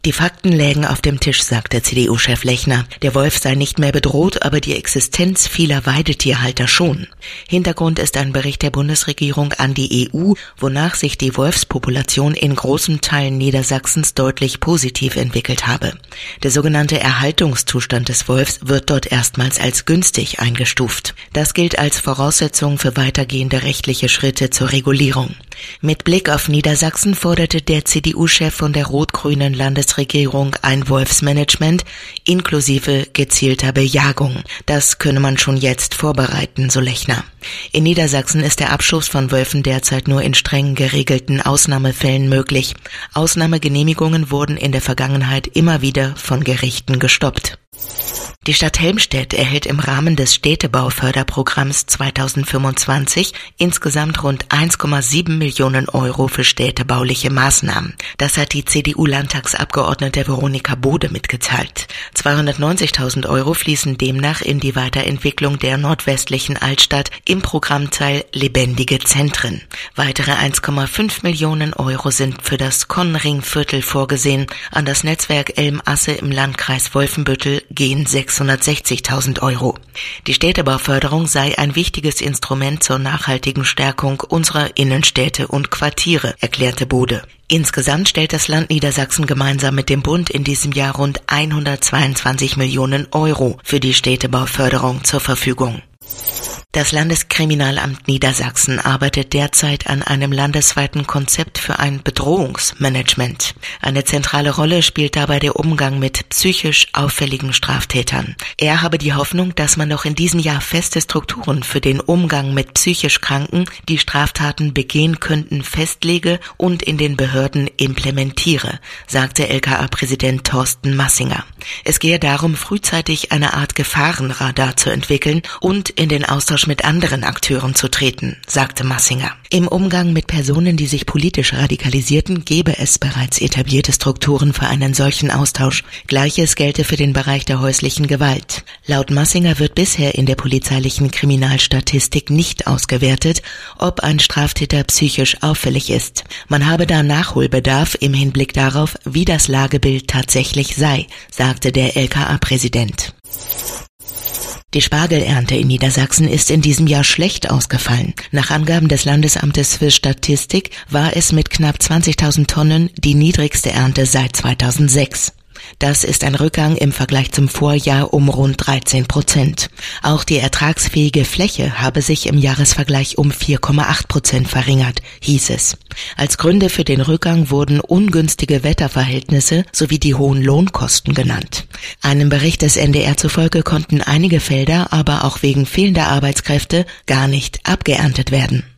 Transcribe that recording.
Die Fakten lägen auf dem Tisch, sagte CDU-Chef Lechner. Der Wolf sei nicht mehr bedroht, aber die Existenz vieler Weidetierhalter schon. Hintergrund ist ein Bericht der Bundesregierung an die EU, wonach sich die Wolfspopulation in großen Teilen Niedersachsens deutlich positiv entwickelt habe. Der sogenannte Erhaltungszustand des Wolfs wird dort erstmals als günstig eingestuft. Das gilt als Voraussetzung für weitergehende rechtliche Schritte zur Regulierung. Mit Blick auf Niedersachsen forderte der CDU-Chef von der rot-grünen Landesregierung ein Wolfsmanagement inklusive gezielter Bejagung. Das könne man schon jetzt vorbereiten, so Lechner. In Niedersachsen ist der Abschuss von Wölfen derzeit nur in streng geregelten Ausnahmefällen möglich. Ausnahmegenehmigungen wurden in der Vergangenheit immer wieder von Gerichten gestoppt. Die Stadt Helmstedt erhält im Rahmen des Städtebauförderprogramms 2025 insgesamt rund 1,7 Millionen Euro für städtebauliche Maßnahmen. Das hat die CDU-Landtagsabgeordnete Veronika Bode mitgeteilt. 290.000 Euro fließen demnach in die Weiterentwicklung der nordwestlichen Altstadt im Programmteil Lebendige Zentren. Weitere 1,5 Millionen Euro sind für das Konringviertel vorgesehen. An das Netzwerk Elm-Asse im Landkreis Wolfenbüttel gehen 660.000 Euro. Die Städtebauförderung sei ein wichtiges Instrument zur nachhaltigen Stärkung unserer Innenstädte und Quartiere, erklärte Bode. Insgesamt stellt das Land Niedersachsen gemeinsam mit dem Bund in diesem Jahr rund 122 Millionen Euro für die Städtebauförderung zur Verfügung. Das Landeskriminalamt Niedersachsen arbeitet derzeit an einem landesweiten Konzept für ein Bedrohungsmanagement. Eine zentrale Rolle spielt dabei der Umgang mit psychisch auffälligen Straftätern. Er habe die Hoffnung, dass man noch in diesem Jahr feste Strukturen für den Umgang mit psychisch Kranken, die Straftaten begehen könnten, festlege und in den Behörden implementiere, sagte LKA-Präsident Thorsten Massinger. Es gehe darum, frühzeitig eine Art Gefahrenradar zu entwickeln und in den Austausch mit anderen Akteuren zu treten, sagte Massinger. Im Umgang mit Personen, die sich politisch radikalisierten, gebe es bereits etablierte Strukturen für einen solchen Austausch. Gleiches gelte für den Bereich der häuslichen Gewalt. Laut Massinger wird bisher in der polizeilichen Kriminalstatistik nicht ausgewertet, ob ein Straftäter psychisch auffällig ist. Man habe da Nachholbedarf im Hinblick darauf, wie das Lagebild tatsächlich sei, sagte der LKA-Präsident. Die Spargelernte in Niedersachsen ist in diesem Jahr schlecht ausgefallen. Nach Angaben des Landesamtes für Statistik war es mit knapp 20.000 Tonnen die niedrigste Ernte seit 2006. Das ist ein Rückgang im Vergleich zum Vorjahr um rund 13%. Auch die ertragsfähige Fläche habe sich im Jahresvergleich um 4,8% verringert, hieß es. Als Gründe für den Rückgang wurden ungünstige Wetterverhältnisse sowie die hohen Lohnkosten genannt. Einem Bericht des NDR zufolge konnten einige Felder aber auch wegen fehlender Arbeitskräfte gar nicht abgeerntet werden.